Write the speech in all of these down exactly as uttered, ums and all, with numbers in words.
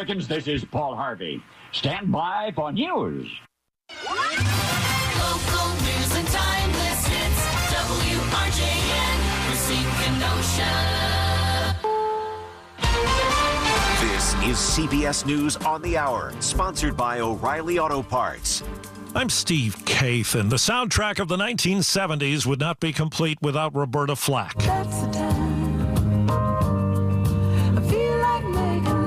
Americans, this is Paul Harvey. Stand by for news. Local news and timeless hits. W R J N, Racine Kenosha. This is C B S News on the Hour, sponsored by O'Reilly Auto Parts. I'm Steve Kathan. The soundtrack of the nineteen seventies would not be complete without Roberta Flack. That's the time I feel like making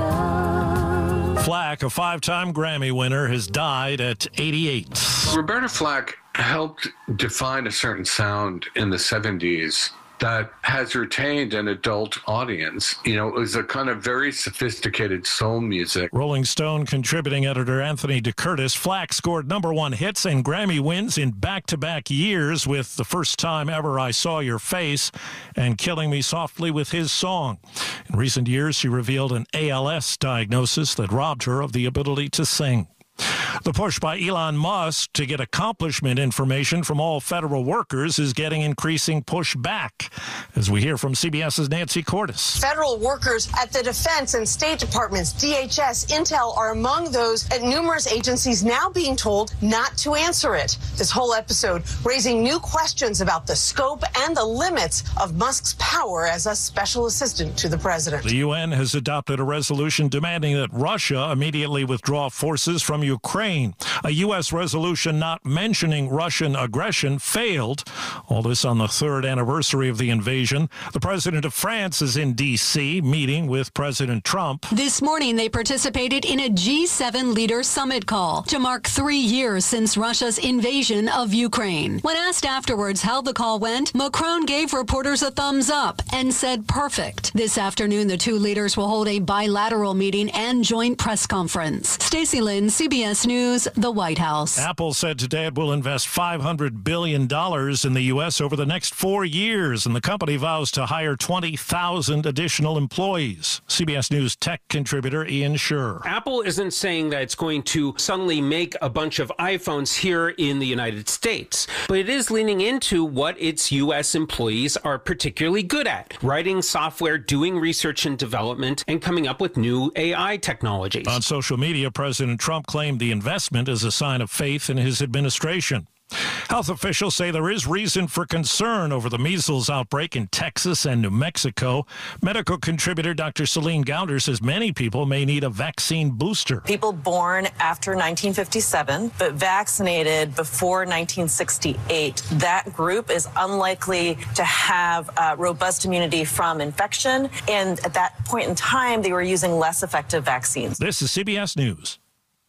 love. Flack, a five-time Grammy winner, has died at eighty-eight. Roberta Flack helped define a certain sound in the seventies that has retained an adult audience. You know, it was a kind of very sophisticated soul music. Rolling Stone contributing editor Anthony DeCurtis. Flack scored number one hits and Grammy wins in back-to-back years with The First Time Ever I Saw Your Face and Killing Me Softly with his song. In recent years, she revealed an A L S diagnosis that robbed her of the ability to sing. The push by Elon Musk to get accomplishment information from all federal workers is getting increasing pushback, as we hear from CBS's Nancy Cordes. Federal workers at the Defense and State Departments, D H S, Intel are among those at numerous agencies now being told not to answer it. This whole episode raising new questions about the scope and the limits of Musk's power as a special assistant to the president. The U N has adopted a resolution demanding that Russia immediately withdraw forces from Ukraine. A U S resolution not mentioning Russian aggression failed. All this on the third anniversary of the invasion. The president of France is in D C meeting with President Trump. This morning, they participated in a G seven leader summit call to mark three years since Russia's invasion of Ukraine. When asked afterwards how the call went, Macron gave reporters a thumbs up and said perfect. This afternoon, the two leaders will hold a bilateral meeting and joint press conference. Stacey Lynn, C B S News, the White House. Apple said today it will invest five hundred billion dollars in the U S over the next four years, and the company vows to hire twenty thousand additional employees. C B S News tech contributor Ian Scherr. Apple isn't saying that it's going to suddenly make a bunch of iPhones here in the United States, but it is leaning into what its U S employees are particularly good at: writing software, doing research and development, and coming up with new A I technologies. On social media, President Trump claimed the investment is a sign of faith in his administration. Health officials say there is reason for concern over the measles outbreak in Texas and New Mexico. Medical contributor Doctor Celine Gounder says many people may need a vaccine booster. People born after nineteen fifty-seven but vaccinated before nineteen sixty-eight, that group is unlikely to have uh, robust immunity from infection. And at that point in time, they were using less effective vaccines. This is C B S News.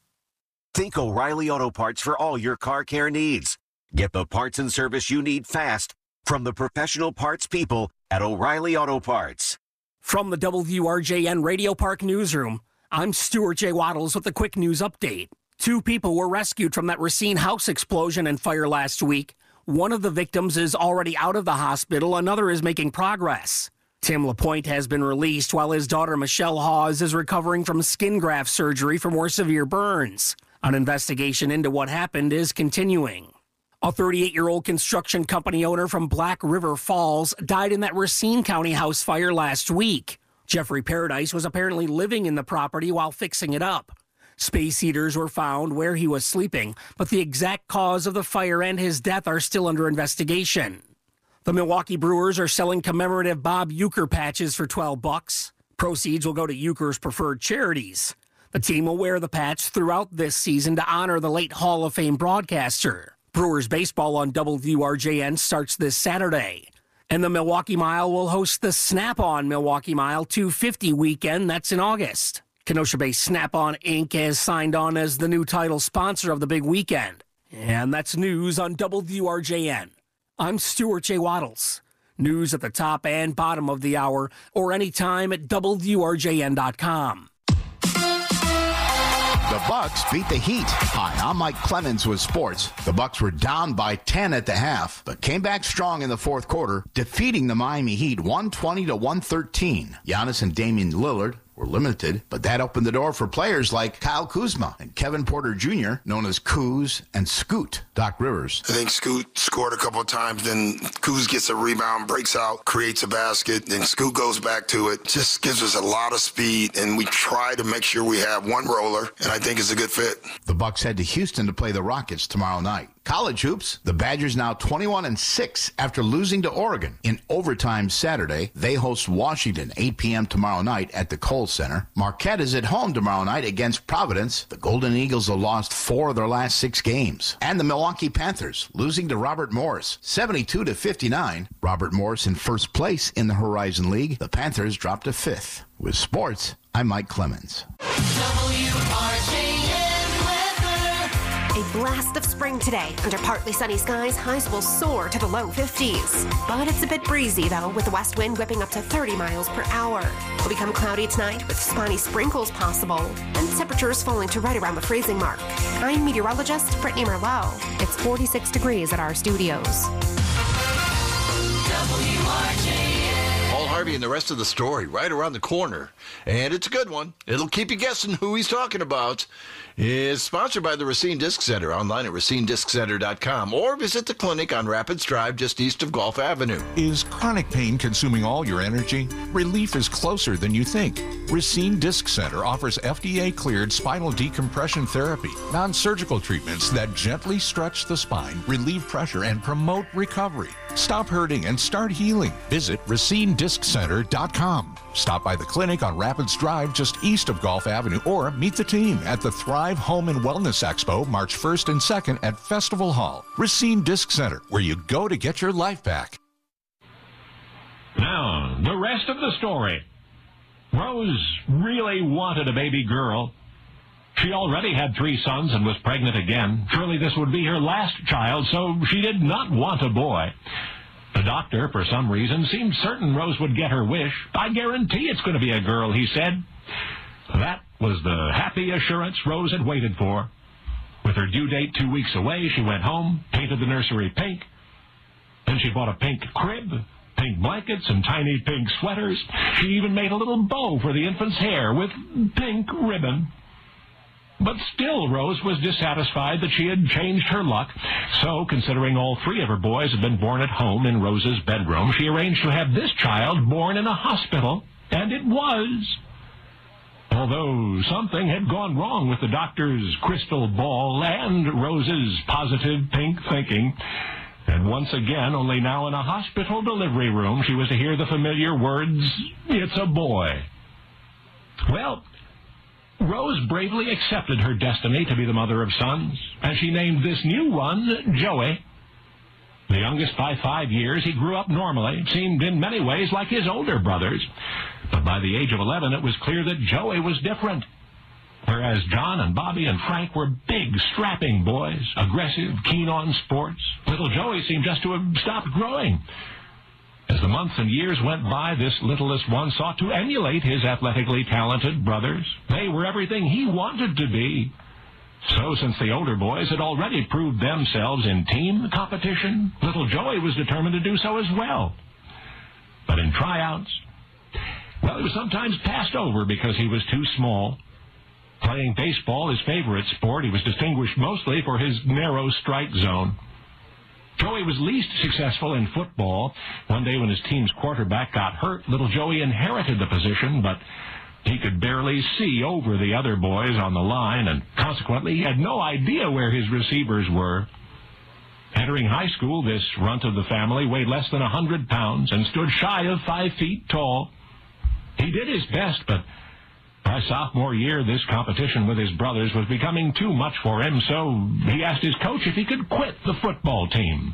Think O'Reilly Auto Parts for all your car care needs. Get the parts and service you need fast from the professional parts people at O'Reilly Auto Parts. From the W R J N Radio Park Newsroom, I'm Stuart J. Waddles with a quick news update. Two people were rescued from that Racine house explosion and fire last week. One of the victims is already out of the hospital. Another is making progress. Tim LaPointe has been released while his daughter Michelle Hawes is recovering from skin graft surgery for more severe burns. An investigation into what happened is continuing. A thirty-eight-year-old construction company owner from Black River Falls died in that Racine County house fire last week. Jeffrey Paradise was apparently living in the property while fixing it up. Space heaters were found where he was sleeping, but the exact cause of the fire and his death are still under investigation. The Milwaukee Brewers are selling commemorative Bob Uecker patches for twelve bucks. Proceeds will go to Uecker's preferred charities. The team will wear the patch throughout this season to honor the late Hall of Fame broadcaster. Brewers baseball on W R J N starts this Saturday. And the Milwaukee Mile will host the Snap-on Milwaukee Mile two fifty weekend. That's in August. Kenosha-based Snap-on Incorporated has signed on as the new title sponsor of the big weekend. And that's news on W R J N. I'm Stuart J. Waddles. News at the top and bottom of the hour or anytime at W R J N dot com. The Bucks beat the Heat. Hi, I'm Mike Clemens with sports. The Bucks were down by ten at the half, but came back strong in the fourth quarter, defeating the Miami Heat one twenty to one thirteen. Giannis and Damian Lillard were limited, but that opened the door for players like Kyle Kuzma and Kevin Porter Junior, known as Kuz and Scoot. Doc Rivers. I think Scoot scored a couple of times, then Kuz gets a rebound, breaks out, creates a basket, then Scoot goes back to it. Just gives us a lot of speed, and we try to make sure we have one roller, and I think it's a good fit. The Bucks head to Houston to play the Rockets tomorrow night. College hoops, the Badgers now twenty-one and six after losing to Oregon. In overtime Saturday, they host Washington eight p.m. tomorrow night at the Kohl Center. Marquette is at home tomorrow night against Providence. The Golden Eagles have lost four of their last six games. And the Milwaukee Panthers losing to Robert Morris seventy-two to fifty-nine. Robert Morris in first place in the Horizon League. The Panthers dropped to fifth. With sports, I'm Mike Clemens. W R J N A blast of spring today. Under partly sunny skies, highs will soar to the low fifties. But it's a bit breezy, though, with the west wind whipping up to thirty miles per hour. It'll become cloudy tonight with spotty sprinkles possible, and temperatures falling to right around the freezing mark. I'm meteorologist Brittany Merlot. It's forty-six degrees at our studios. W R J N. Paul Harvey and the rest of the story right around the corner. And it's a good one. It'll keep you guessing who he's talking about. Is sponsored by the Racine Disc Center, online at racine disc center dot com, or visit the clinic on Rapids Drive just east of Gulf Avenue. Is chronic pain consuming all your energy? Relief is closer than you think. Racine Disc Center offers F D A-cleared spinal decompression therapy, non-surgical treatments that gently stretch the spine, relieve pressure, and promote recovery. Stop hurting and start healing. Visit racine disc center dot com. Stop by the clinic on Rapids Drive just east of Gulf Avenue, or meet the team at the Thrive Home and Wellness Expo March first and second at Festival Hall. Racine Disc Center, where you go to get your life back. Now, the rest of the story. Rose really wanted a baby girl. She already had three sons and was pregnant again. Surely this would be her last child, so she did not want a boy. The doctor, for some reason, seemed certain Rose would get her wish. I guarantee it's going to be a girl, he said. That was the happy assurance Rose had waited for. With her due date two weeks away, she went home, painted the nursery pink. Then she bought a pink crib, pink blankets, and tiny pink sweaters. She even made a little bow for the infant's hair with pink ribbon. But still, Rose was dissatisfied that she had changed her luck. So, considering all three of her boys had been born at home in Rose's bedroom, she arranged to have this child born in a hospital. And it was. Although something had gone wrong with the doctor's crystal ball and Rose's positive pink thinking. And once again, only now in a hospital delivery room, she was to hear the familiar words, "It's a boy." Well, Rose bravely accepted her destiny to be the mother of sons, and she named this new one Joey. The youngest by five years, he grew up normally, seemed in many ways like his older brothers. But by the age of eleven, it was clear that Joey was different. Whereas John and Bobby and Frank were big, strapping boys, aggressive, keen on sports, little Joey seemed just to have stopped growing. As the months and years went by, this littlest one sought to emulate his athletically talented brothers. They were everything he wanted to be. So, since the older boys had already proved themselves in team competition, little Joey was determined to do so as well. But in tryouts, well, he was sometimes passed over because he was too small. Playing baseball, his favorite sport, he was distinguished mostly for his narrow strike zone. Joey was least successful in football. One day when his team's quarterback got hurt, little Joey inherited the position, but he could barely see over the other boys on the line, and consequently he had no idea where his receivers were. Entering high school, this runt of the family weighed less than one hundred pounds and stood shy of five feet tall. He did his best, but by sophomore year, this competition with his brothers was becoming too much for him, so he asked his coach if he could quit the football team.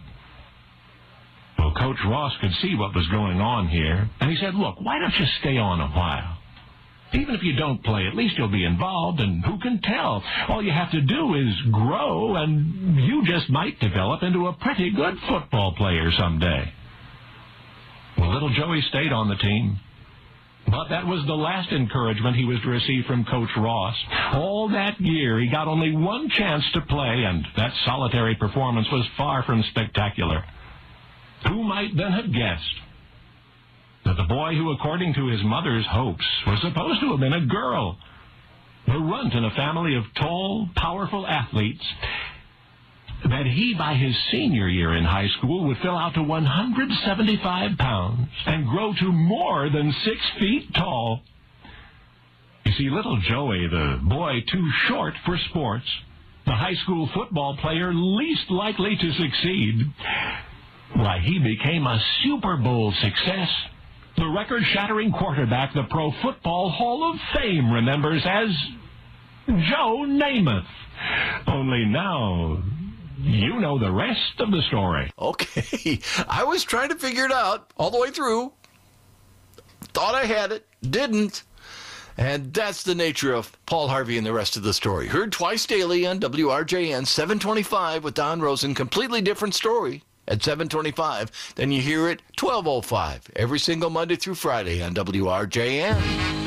Well, Coach Ross could see what was going on here, and he said, "Look, why don't you stay on a while? Even if you don't play, at least you'll be involved, and who can tell? All you have to do is grow, and you just might develop into a pretty good football player someday." Well, little Joey stayed on the team. But that was the last encouragement he was to receive from Coach Ross. All that year, he got only one chance to play, and that solitary performance was far from spectacular. Who might then have guessed that But the boy who, according to his mother's hopes, was supposed to have been a girl, the runt in a family of tall, powerful athletes, that he, by his senior year in high school, would fill out to one hundred seventy-five pounds and grow to more than six feet tall. You see, little Joey, the boy too short for sports, the high school football player least likely to succeed, why, he became a Super Bowl success. The record-shattering quarterback the Pro Football Hall of Fame remembers as Joe Namath. Only now, you know the rest of the story. Okay, I was trying to figure it out all the way through. Thought I had it, didn't. And that's the nature of Paul Harvey and the rest of the story. Heard twice daily on W R J N, seven twenty-five with Don Rosen. Completely different story at seven twenty-five. Then you hear it twelve oh five every single Monday through Friday on W R J N.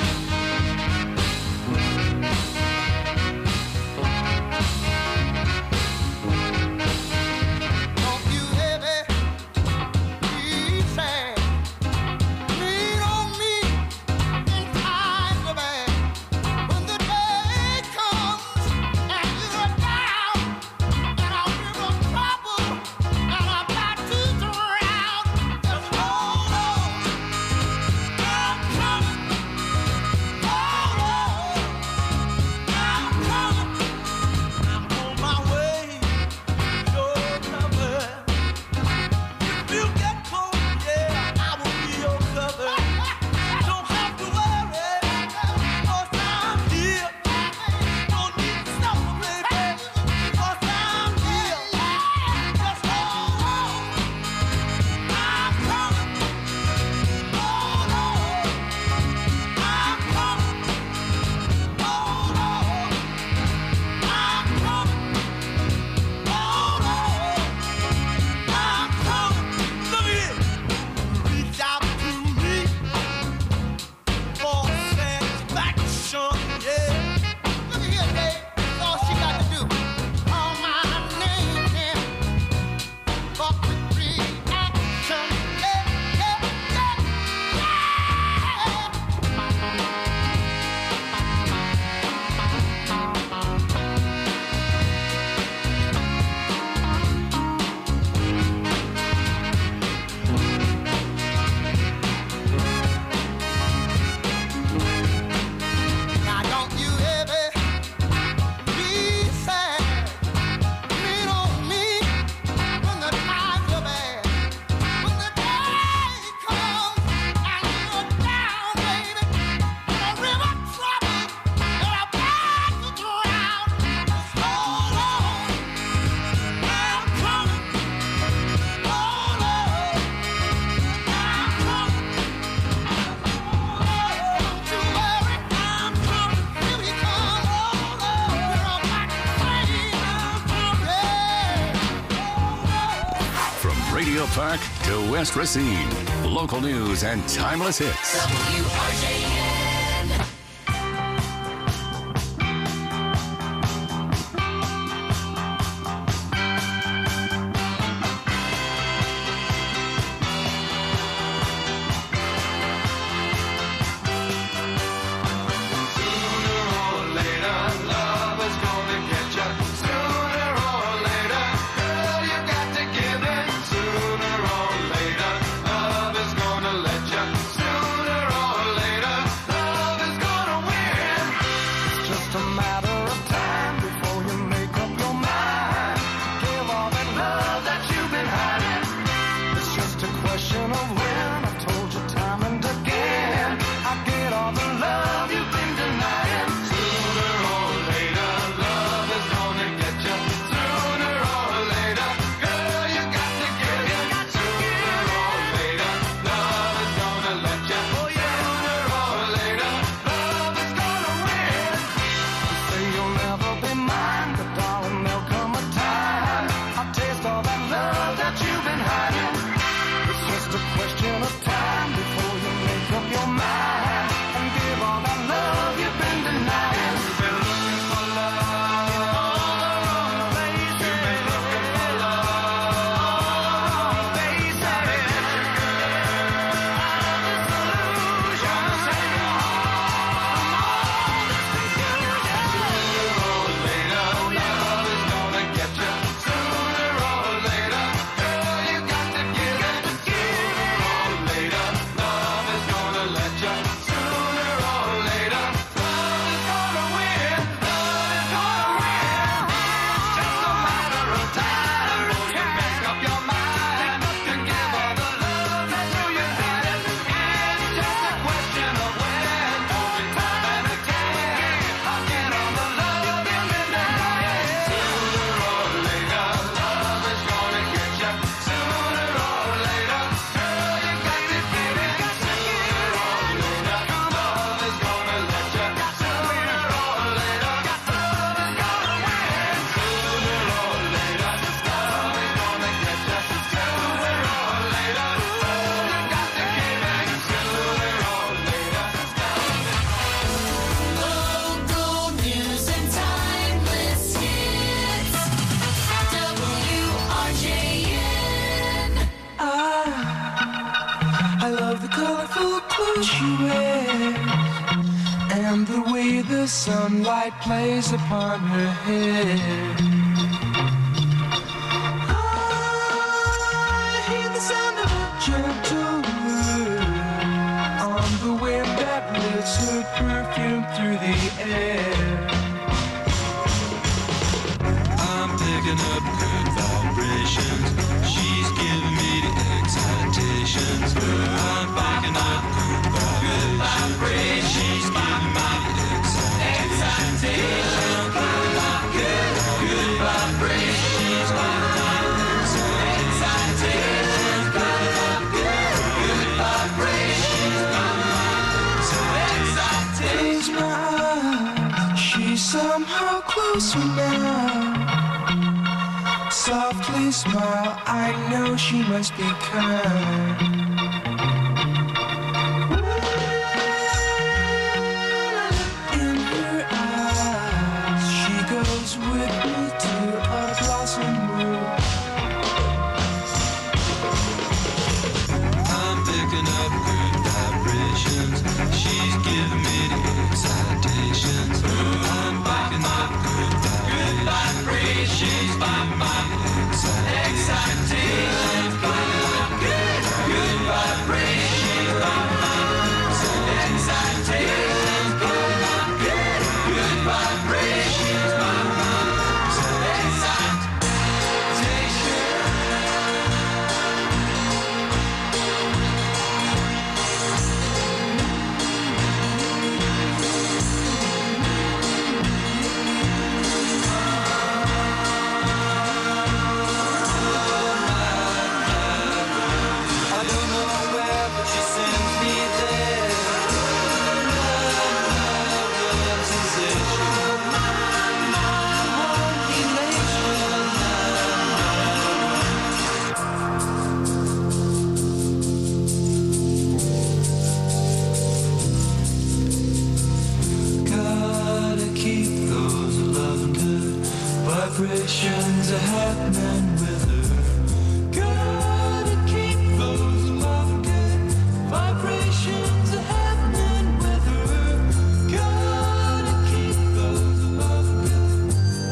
Park to West Racine. Local news and timeless hits. W R J N. Sooner or later, I love the colorful clothes she wears and the way the sunlight plays upon her hair. I hear the sound of a gentle word on the wind that lifts her perfume through the air. I'm picking up good vibrations. She's giving me the excitations. I'm picking up good vibrations. She's giving me the excitations. Good, good vibrations. She's giving me the excitations. Good, good vibrations. Close my eyes. She's somehow closer now. Softly smile, I know she must be kind. In her eyes, she goes with me to a blossom room. I'm picking up good vibrations. She's giving me the excitations. I'm picking up good vibrations. She's giving me excitations. Good, good vibrations. Excitations. Good, good vibrations. Vibrations are happening with her. Gotta keep those loving good. Vibrations are happening with her. Gotta keep those loving good.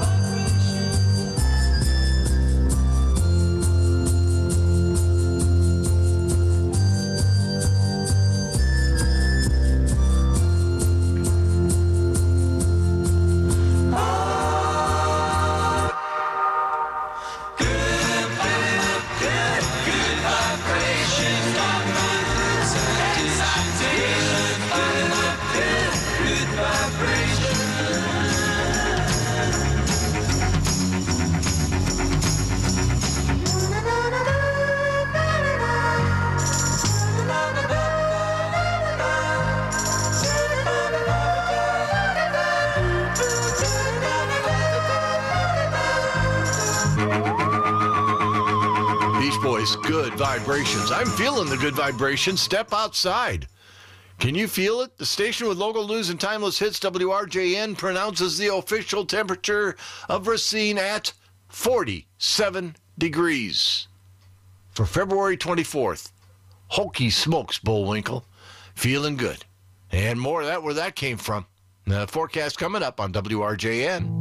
Good vibrations. I'm feeling the good vibrations. Step outside. Can you feel it? The station with local news and timeless hits, W R J N, pronounces the official temperature of Racine at forty-seven degrees. For February twenty-fourth, Hokey smokes, Bullwinkle. Feeling good. And more of that, where that came from. The forecast coming up on W R J N.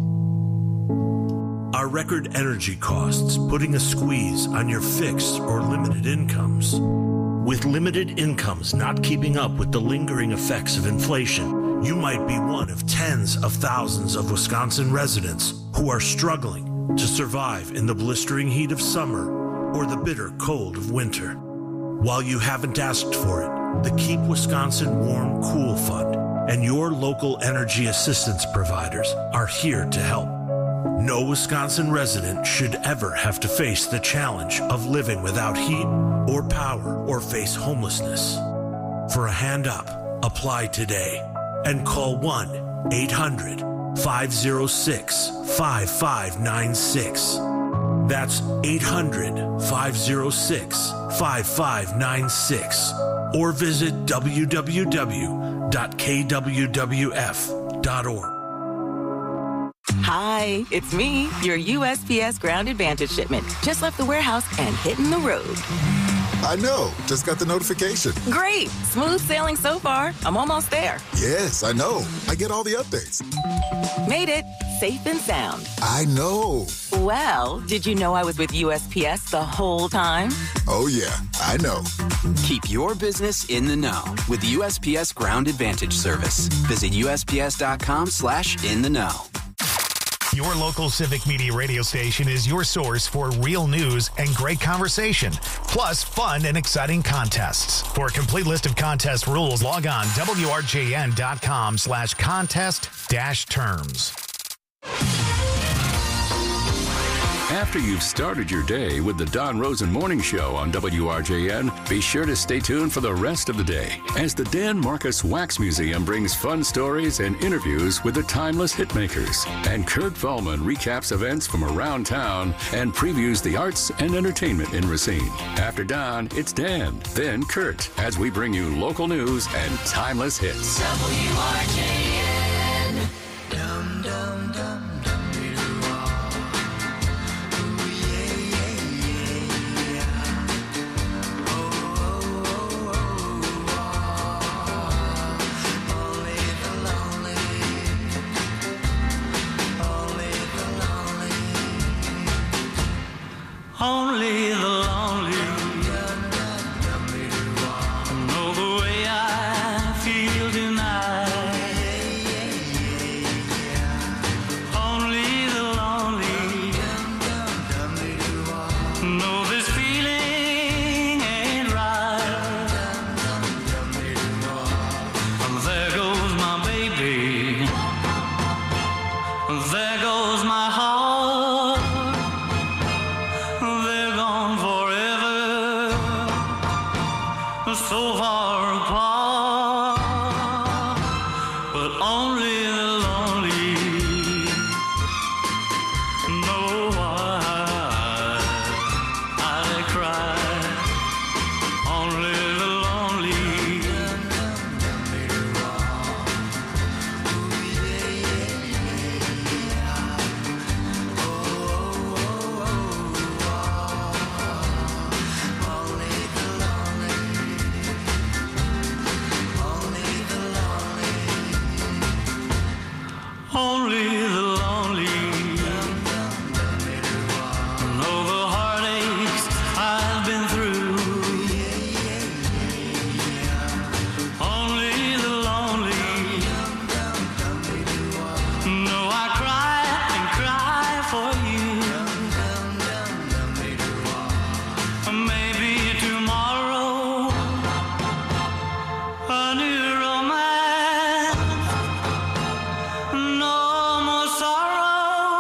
Are record energy costs putting a squeeze on your fixed or limited incomes? With limited incomes not keeping up with the lingering effects of inflation, you might be one of tens of thousands of Wisconsin residents who are struggling to survive in the blistering heat of summer or the bitter cold of winter. While you haven't asked for it, the Keep Wisconsin Warm Cool Fund and your local energy assistance providers are here to help. No Wisconsin resident should ever have to face the challenge of living without heat or power or face homelessness. For a hand up, apply today and call one eight hundred five oh six five five nine six. That's eight hundred five oh six five five nine six or visit w w w dot k w w f dot org. Hi, it's me, your U S P S Ground Advantage shipment. Just left the warehouse and hitting the road. I know. Just got the notification. Great. Smooth sailing so far. I'm almost there. Yes, I know. I get all the updates. Made it. Safe and sound. I know. Well, did you know I was with U S P S the whole time? Oh, yeah. I know. Keep your business in the know with the U S P S Ground Advantage service. Visit U S P S dot com slash in the know. Your local Civic Media radio station is your source for real news and great conversation, plus fun and exciting contests. For a complete list of contest rules, log on W R J N dot com slash contest dash terms. After you've started your day with the Don Rosen Morning Show on W R J N, be sure to stay tuned for the rest of the day as the Dan Marcus Wax Museum brings fun stories and interviews with the timeless hitmakers. And Kurt Vollman recaps events from around town and previews the arts and entertainment in Racine. After Don, it's Dan, then Kurt, as we bring you local news and timeless hits. W R J N. Dum, dum, dum. Only the lonely know the way I feel tonight. Only the lonely know this feeling ain't right. There goes my baby. There goes my heart. So far apart, but only the lonely know why I cry. Only the lonely. Only the lonely know the heartaches I've been through. Only the lonely know I cry and cry for you. Maybe tomorrow a new romance. No more sorrow,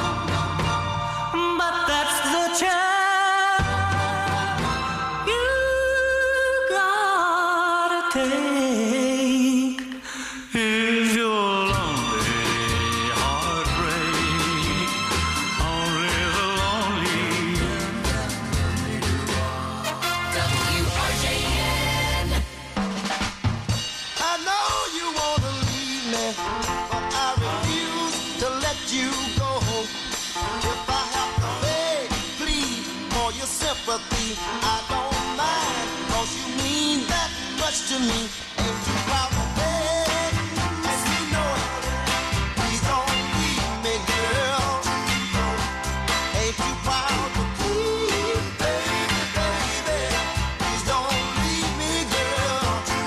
but that's the chance you gotta take if you're lonely, heartbreak. Only the lonely. W R J N. I know you wanna leave me, but I refuse to let you go. If I have to beg, plead for your sympathy, I don't mind, 'cause you mean that much to me. Ain't you proud to beg? Yes, you know it. Please don't leave me, girl. Ain't you proud to plead, baby, baby? Please don't leave me, girl.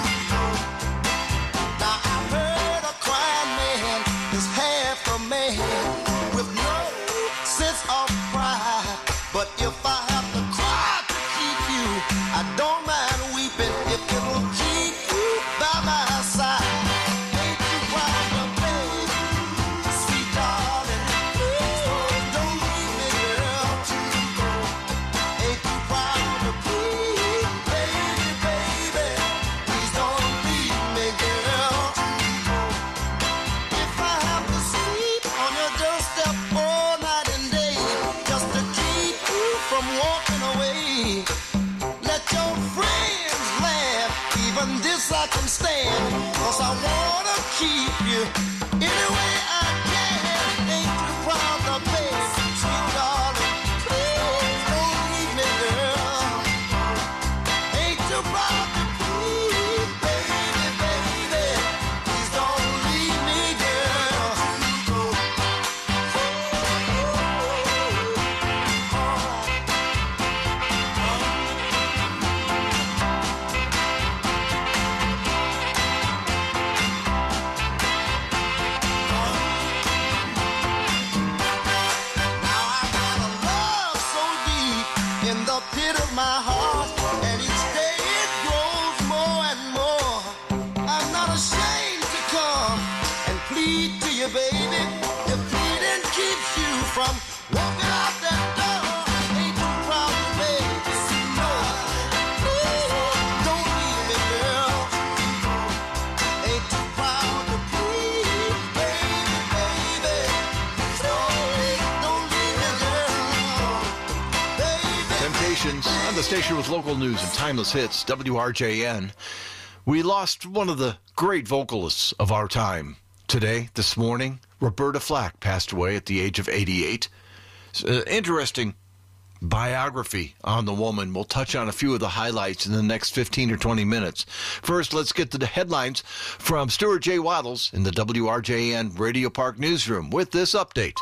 Now I've heard a crying man is half a man with no sense of pride. But if I have to cry to keep you, I don't mind weeping if it'll keep you by my side. Ain't you proud of me, sweet darling? Please don't leave me, girl. Ain't you proud of me, baby, baby? Please don't leave me, girl. If I have to sleep on your doorstep all night and day, just to keep you from walking away, let your friends laugh, even this I can stand, 'cause I wanna keep you any way I can. Ain't you proud of me, sweet darling? Please don't leave me, girl. the station with local news and timeless hits, W R J N. We lost one of the great vocalists of our time today, this morning. Roberta Flack passed away at the age of eighty-eight. Uh, interesting biography on the woman. We'll touch on a few of the highlights in the next fifteen or twenty minutes. First, let's get to the headlines from Stuart J. Waddles in the W R J N Radio Park newsroom with this update.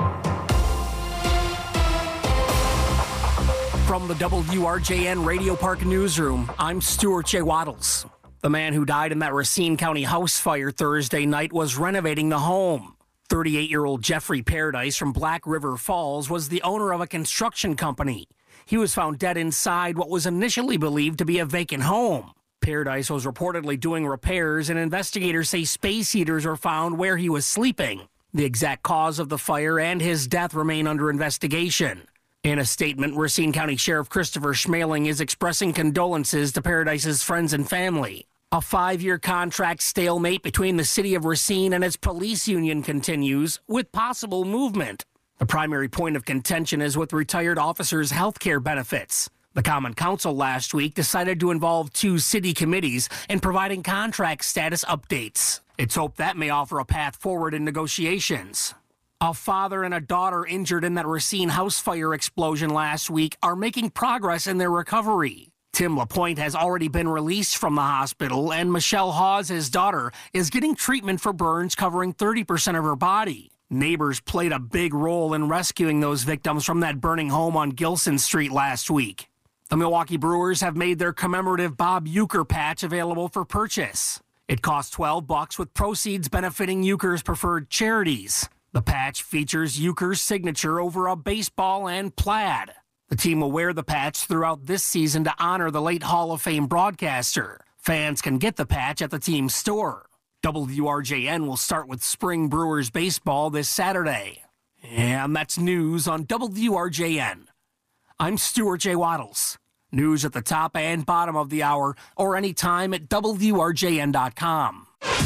From the W R J N Radio Park newsroom, I'm Stuart J. Waddles. The man who died in that Racine County house fire Thursday night was renovating the home. thirty-eight-year-old Jeffrey Paradise from Black River Falls was the owner of a construction company. He was found dead inside what was initially believed to be a vacant home. Paradise was reportedly doing repairs, and investigators say space heaters were found where he was sleeping. The exact cause of the fire and his death remain under investigation. In a statement, Racine County Sheriff Christopher Schmaling is expressing condolences to Paradise's friends and family. A five-year contract stalemate between the city of Racine and its police union continues, with possible movement. The primary point of contention is with retired officers' health care benefits. The Common Council last week decided to involve two city committees in providing contract status updates. It's hoped that may offer a path forward in negotiations. A father and a daughter injured in that Racine house fire explosion last week are making progress in their recovery. Tim LaPointe has already been released from the hospital, and Michelle Hawes, his daughter, is getting treatment for burns covering thirty percent of her body. Neighbors played a big role in rescuing those victims from that burning home on Gilson Street last week. The Milwaukee Brewers have made their commemorative Bob Uecker patch available for purchase. It costs twelve bucks, with proceeds benefiting Uecker's preferred charities. The patch features Uecker's signature over a baseball and plaid. The team will wear the patch throughout this season to honor the late Hall of Fame broadcaster. Fans can get the patch at the team's store. W R J N will start with spring Brewers baseball this Saturday. And that's news on W R J N. I'm Stuart J. Waddles. News at the top and bottom of the hour, or anytime at W R J N dot com.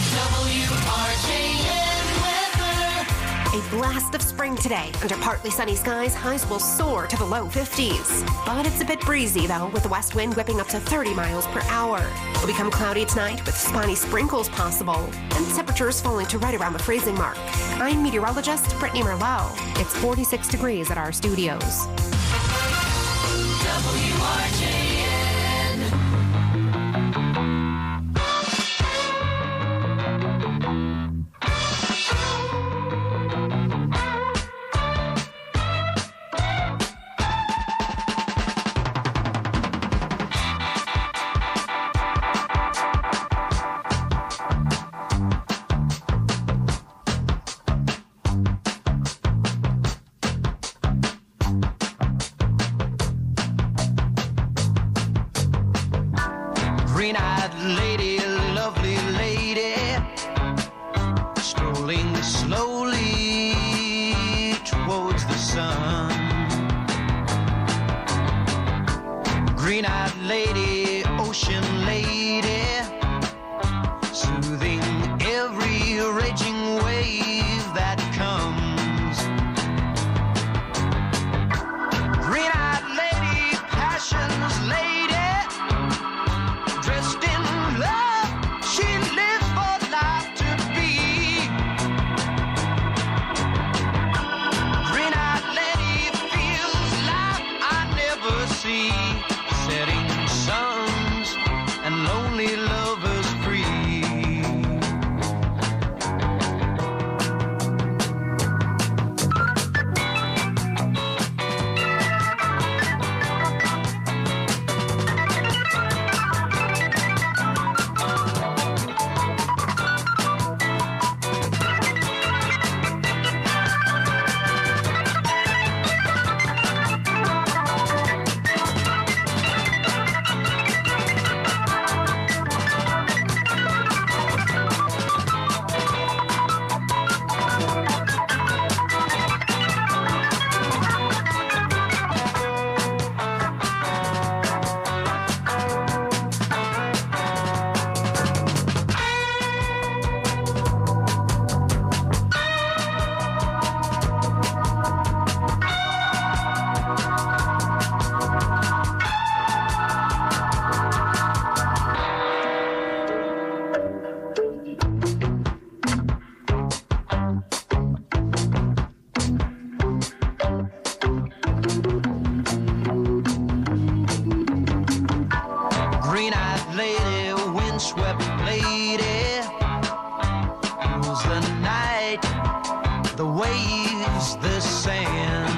W R J N weather. A blast of spring today. Under partly sunny skies, highs will soar to the low fifties. But it's a bit breezy, though, with the west wind whipping up to thirty miles per hour. It'll become cloudy tonight with spotty sprinkles possible, and temperatures falling to right around the freezing mark. I'm meteorologist Brittany Merlot. It's forty-six degrees at our studios. W R J N. Green-eyed lady, lovely lady, strolling slowly towards the sun. Green-eyed lady, ocean lady, soothing every raging wave that comes. Green-eyed lady, passion's lady, dressed in love windswept lady rules the night, the waves, the sand.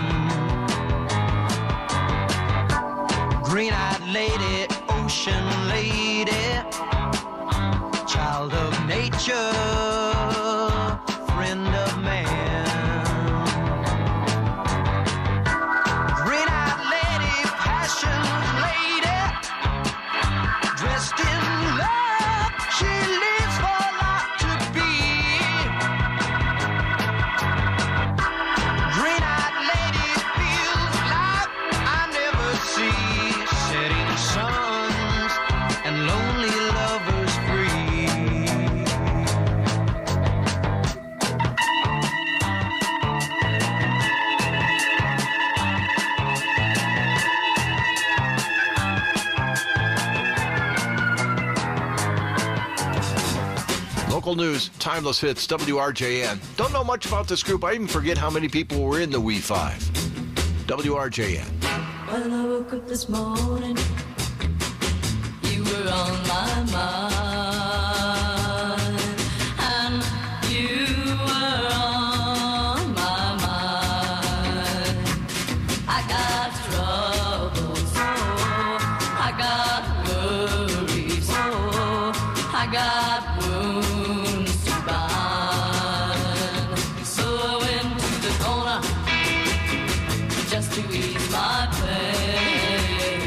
Green-eyed lady, ocean lady, child of nature, friend of man. Green-eyed lady, passion lady, dressed in love, she lives for life to be. Green-eyed lady feels like I never see, setting suns and lonely lovers free. Local news, timeless hits, W R J N. Don't know much about this group. I even forget how many people were in the We Five. W R J N. When I woke up this morning, you were on my mind, and you were on my mind. I got troubles, oh, I got worries, oh, I got wounds to bind. So I went to the corner just to ease my pain,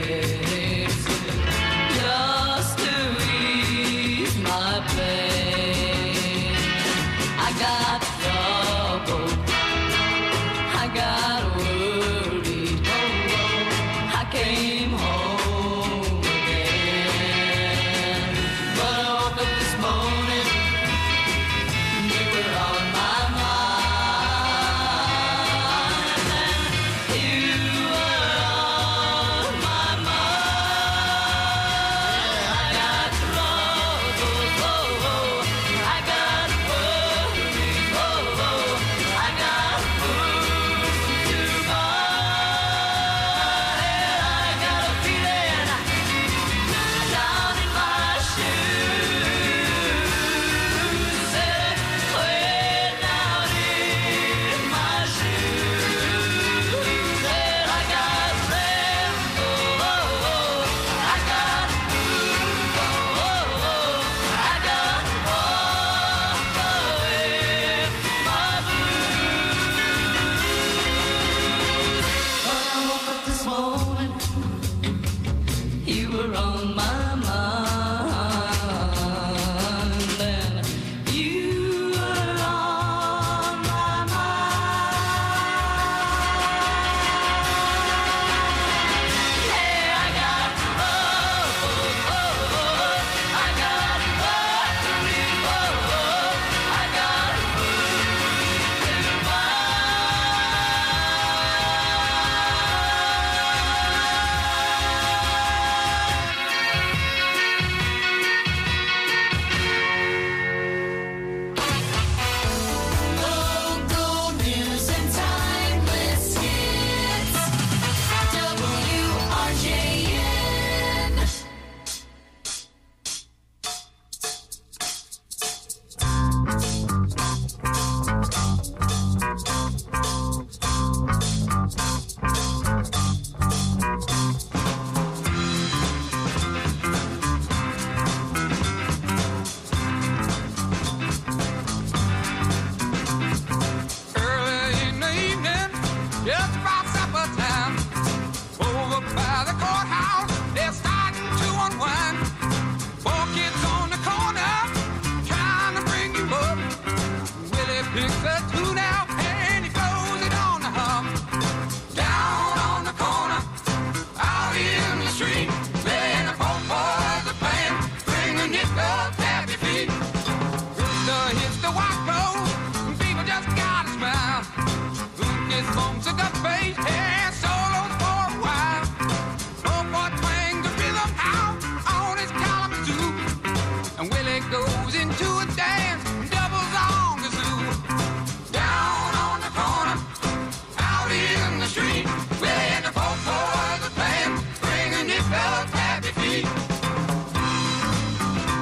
just to ease my pain. I got trouble, I got worried, oh, oh, I came home again. But I woke up this morning, you were on my mind, and you were on my mind. I got troubles, oh, oh, I got worries, oh, oh, I got food to buy, and I got a feeling down in my shoes, said way down in my shoes, said I got rest, oh, oh, oh, I got food, oh, oh, oh, I got walk away my blues. When I woke up this morning, you were on my mind, and you were on my mind. Hey, I got troubles, oh, oh, I got worries, oh, oh, I got food to buy. Local news and timeless hits. W R J N. Early in the evening, just about supper time, over by the courthouse, they're starting to unwind. Four kids on the corner, trying to bring you up. Willie picks a tune out and he blows it on the hum. Down on the corner, out in the street, playing the folk boys are playing, bringing it up happy feet. Rooster hits the white road, and people just gotta smile. Lucas bumps a gut bass and solos for a while. Folk boy twangs the rhythm out on his calamitoo, and Willie goes into a dance and doubles on the zoo. Down on the corner, out in the street, Willie and the folk boys are playing, bringing it up happy feet.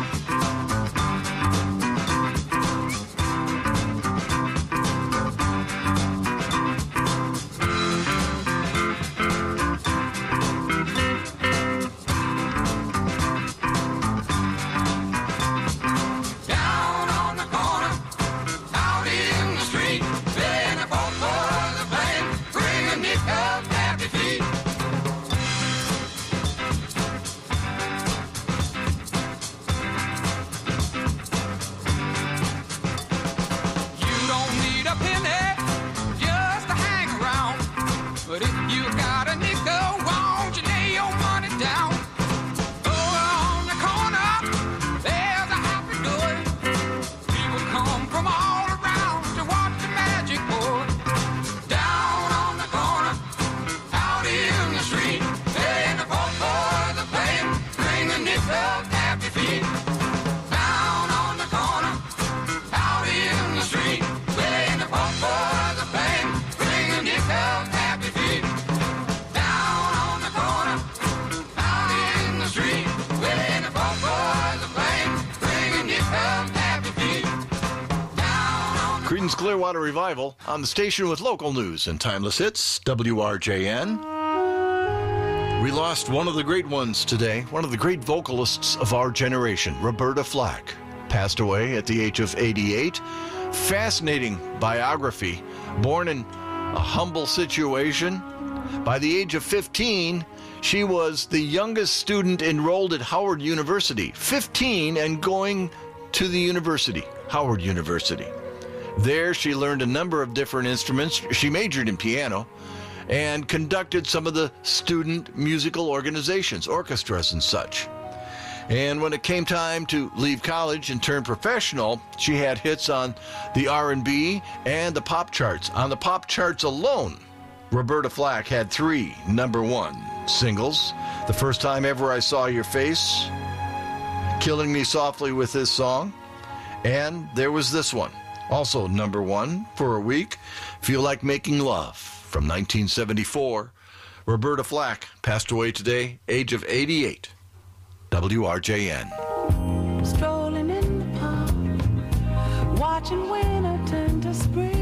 Creedence Clearwater Revival on the station with local news and timeless hits, W R J N. We lost one of the great ones today, one of the great vocalists of our generation, Roberta Flack, passed away at the age of eighty-eight. Fascinating biography, born in a humble situation. By the age of fifteen, she was the youngest student enrolled at Howard University, fifteen and going to the university, Howard University. There she learned a number of different instruments. She majored in piano and conducted some of the student musical organizations, orchestras and such. And when it came time to leave college and turn professional, she had hits on the R and B and the pop charts. On the pop charts alone, Roberta Flack had three number one singles. The First Time Ever I Saw Your Face, Killing Me Softly with This Song, and there was this one, also number one for a week, Feel Like Making Love, from nineteen seventy-four. Roberta Flack passed away today, age of eighty-eight. W R J N. Strolling in the park, watching winter turn to spring.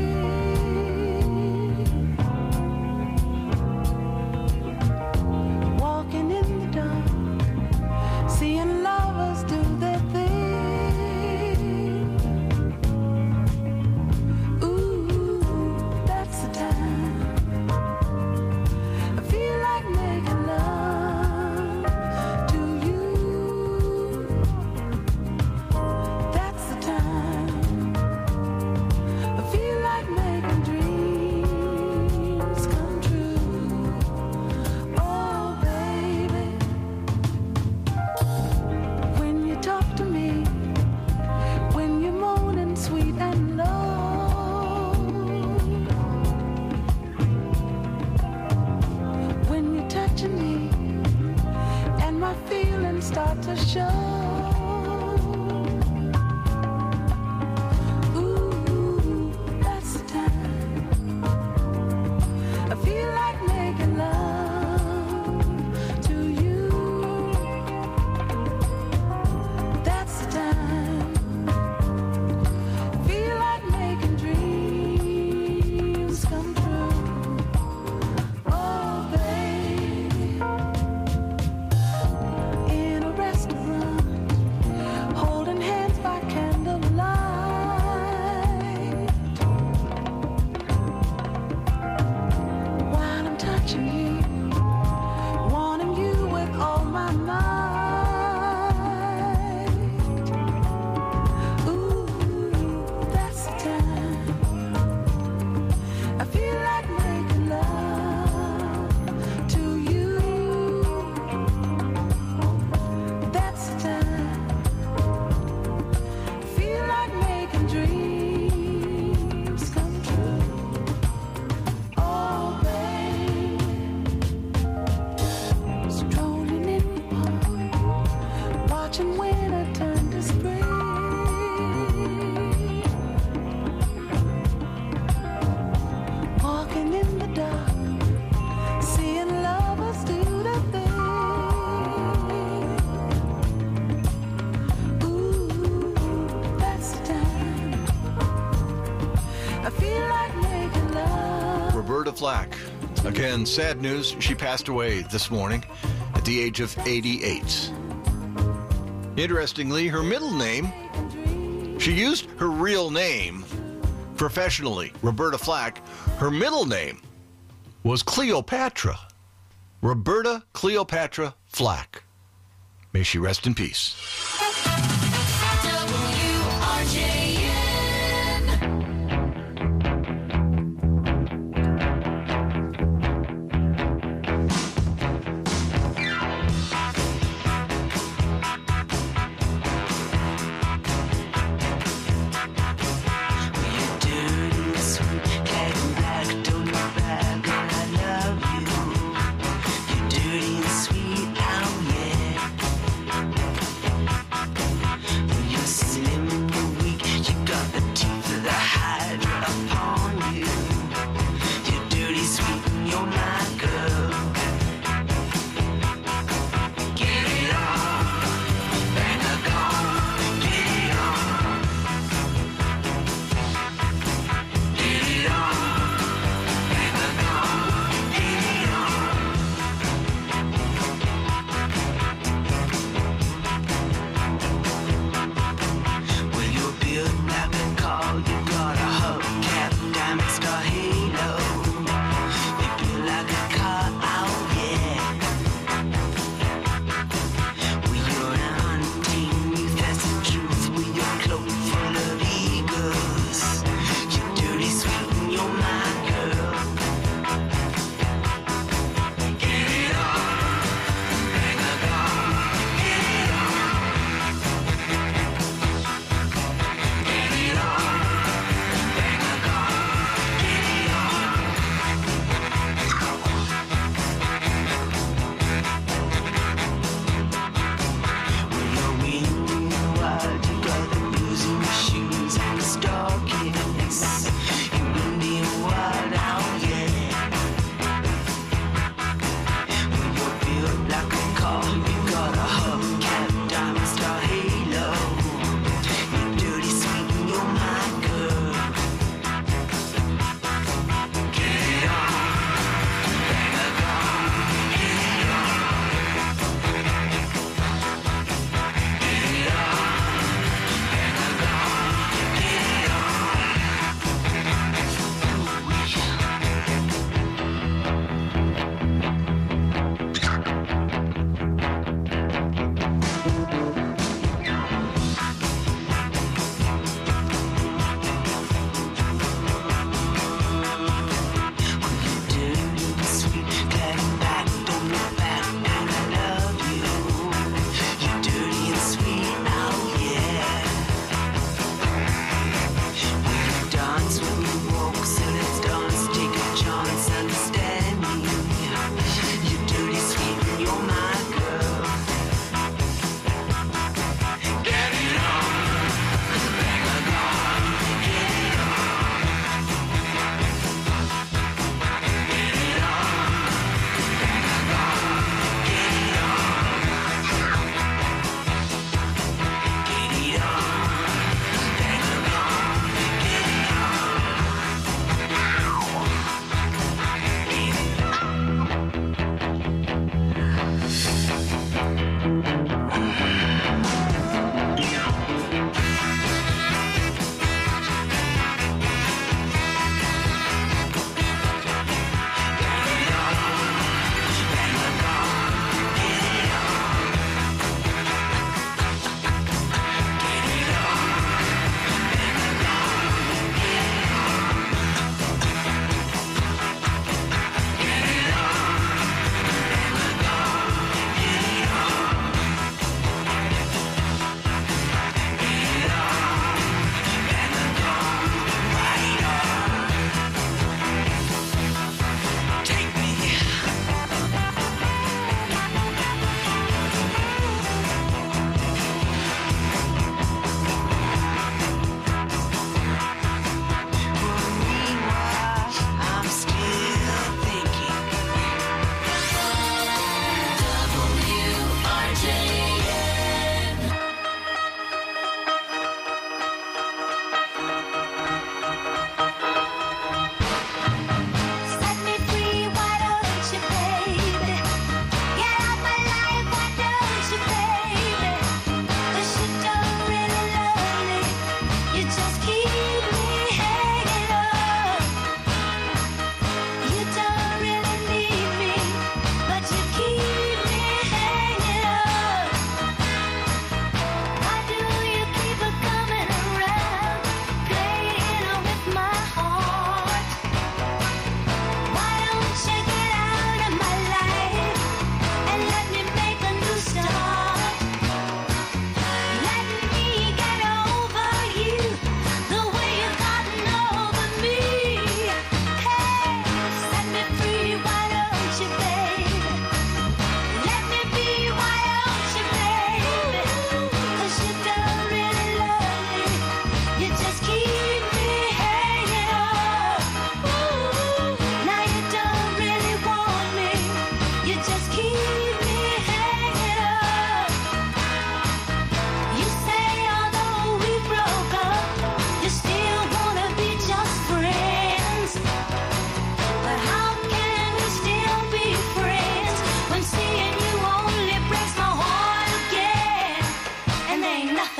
Walking in the dark, seeing lovers do their thing. Ooh, that's the time I feel like making love to you. That's the time I feel like making dreams come true. Oh, baby, when you talk to me, when you're moaning sweet and low, when you're touching me and my feelings start to show. Ooh, that's the time I feel like making love to you. That's the time I feel like making dreams come true. Oh, baby, in a restaurant, holding hands by candlelight, while I'm touching you, wanting you with all my might. Ooh, that's the time I feel like making love to you. That's the time I feel like making dreams come true. Oh, baby, strolling in the park, watching winter turn to spring. Walking in the dark, seeing lovers do their thing. Ooh, that's the time I feel like making love. Roberta Flack. Again, sad news. She passed away this morning at the age of eighty-eight. Interestingly, her middle name, she used her real name professionally, Roberta Flack. Her middle name was Cleopatra. Roberta Cleopatra Flack. May she rest in peace. W R J N. Dirty and sweet, oh yeah.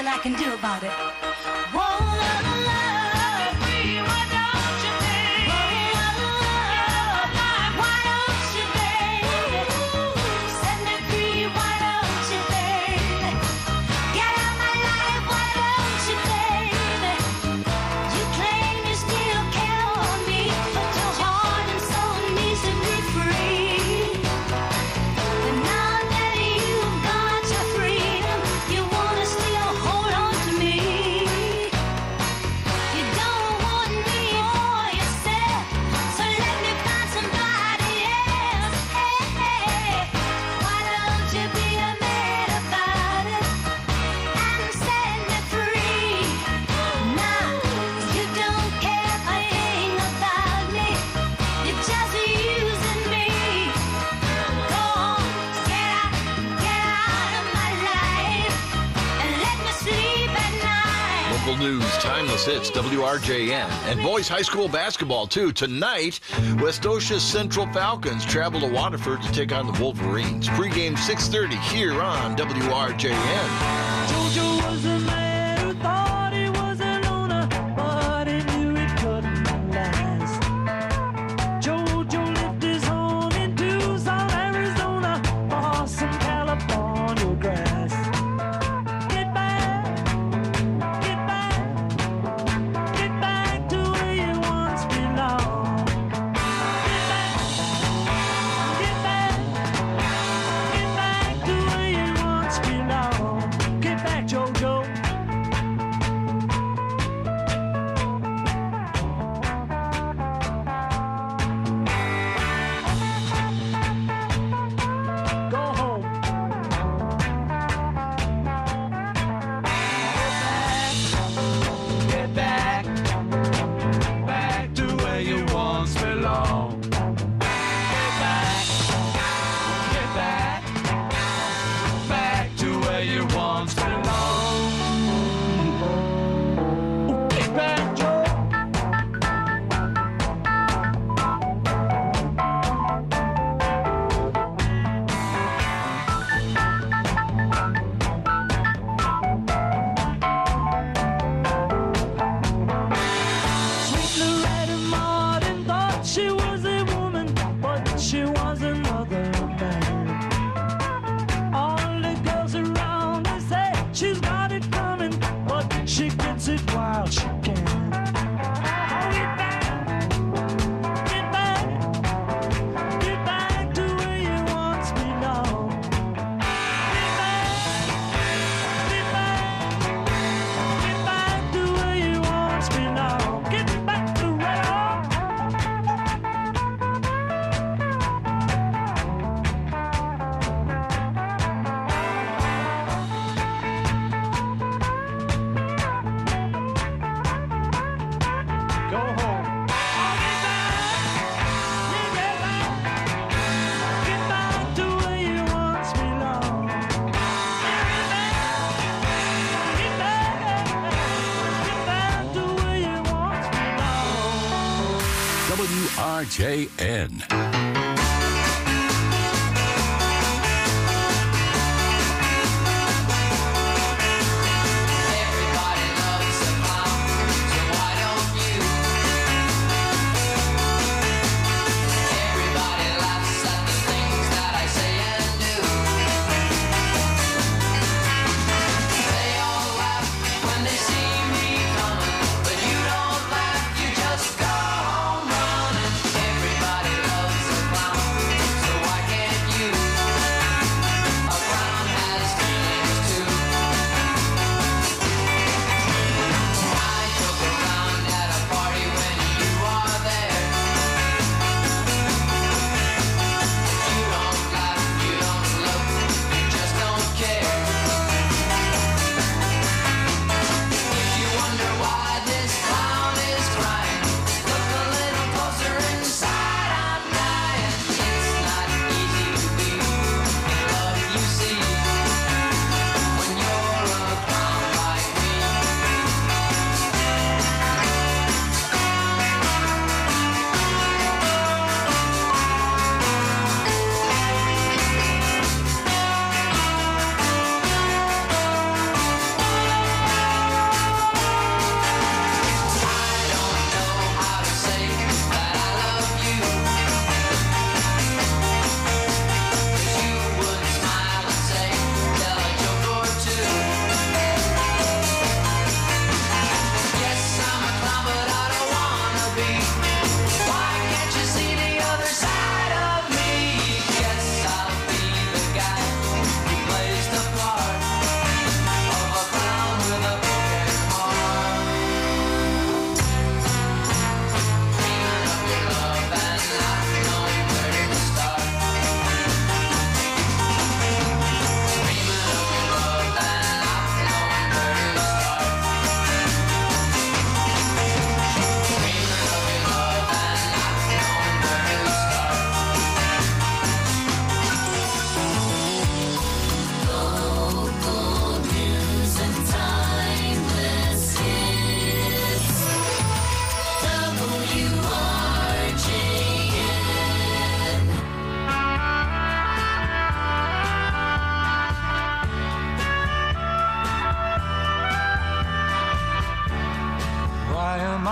nothing I can do about it. Whoa, love, love, why don't you, baby? Whoa, love, why don't you, baby? Set me free, why don't you, baby? Get out my life, why don't you, baby? You claim you still care for me, but your heart and soul needs to be free. But now that you've got your freedom, you wanna still hold on to me. You don't want me for yourself, so let me find somebody else. Hey, hey, why don't you be a man about it and set me free? Now you don't care a thing about me, you're just using me. Go on, get out, get out of my life and let me sleep at night. Local news, timeless hits, W R J N. And boys high school basketball, too. Tonight, West Osha Central Falcons travel to Waterford to take on the Wolverines. Pre-game six thirty here on W R J N. Jojo was a man who thought he was a loner, but he knew it couldn't last. Jojo lived his home in Tucson, Arizona, for some California grass. Get back, get back, get back to where you once belonged. Get back, get back, get back to where you once belonged. Get back, Jojo. Go home. Get back, back to where you once belonged. Get back, get back, back to where you once belonged. Get back, Joe. Sweet Loretta Martin thought she was a woman, but she was another man. All the girls around her say she's got it coming, but she gets it while she can. Get back, get back, get back to where you once belonged. Get back, get back, get back to where you once belonged. Get back to where go home. Get back, get back to where you once belonged. Get back, get back, get back to where you once belonged. W R J N. Everybody loves a clown, so why don't you? Everybody laughs at the things that I say and do. They all laugh when they see me coming, but you don't laugh, you just go home running. Everybody loves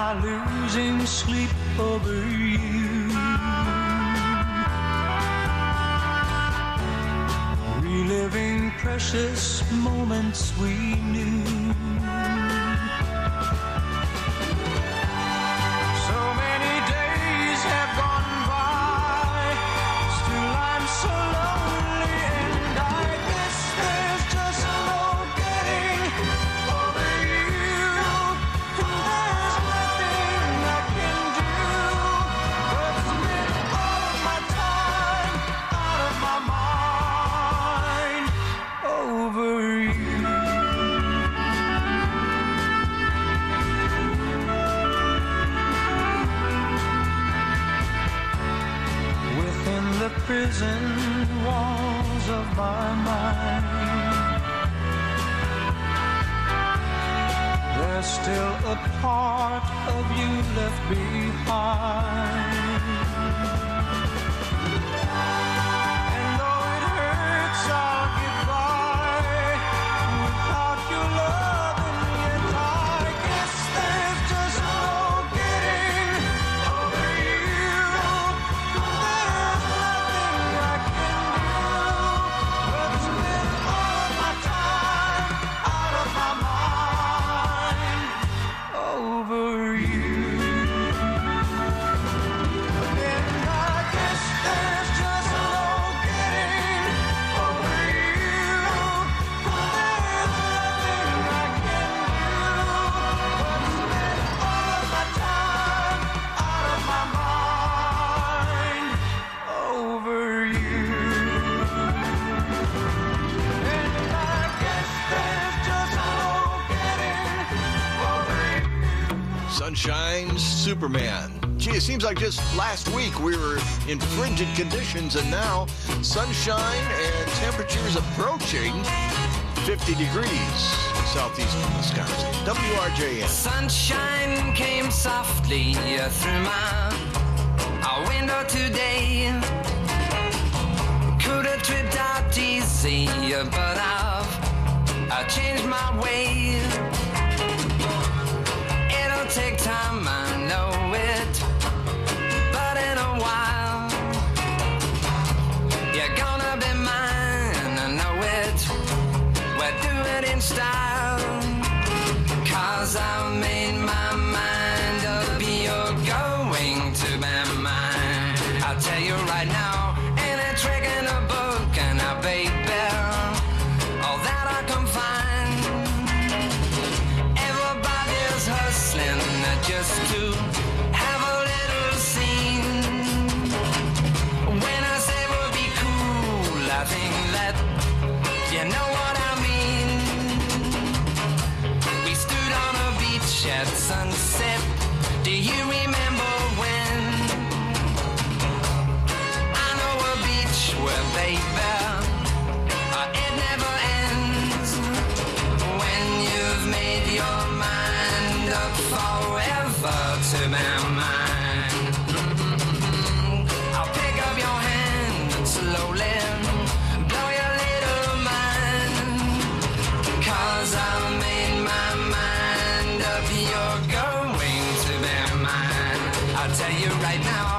by losing sleep over you. Reliving precious moments we knew. So many days have gone by, still I'm so lonely, and I guess there's just no getting over you. And there's nothing I can do but spend all of my time out of my mind over you. Within the prison walls of my mind, there's still a part of you left behind. And though it hurts, I'll get by without your love, and yet I guess there's just no getting over you. There's nothing I can do but spend all of my time out of my mind over you. And I guess there's just no getting over you. There's nothing I can do but spend all of my time out of my mind over you. And I guess there's just no getting over you. Sunshine Superman. Gee, it seems like just last week we were in frigid conditions, and now sunshine and temperatures approaching fifty degrees southeastern Wisconsin. W R J N. Sunshine came softly through my our window today. Could have tripped out easy, but I've I changed my way. It'll take time, I know it, but in a while you're gonna be mine, I know it. We'll do it in style, 'cause I've made my mind up, you're going to be mine. I'll tell you right now, ain't a trick in a book, and I baby, all that I can find. Everybody's hustling just to have a little scene. When I say we'll be cool, I think that you know what I mean. We stood on a beach at sunset. Do you remember when? I know a beach where, baby, uh, it never ends. When you've made your mind up forever to be mine. I'll pick up your hand and slowly blow your little mind. 'Cause I've made my mind up, you're going to be mine. I'll tell you right now,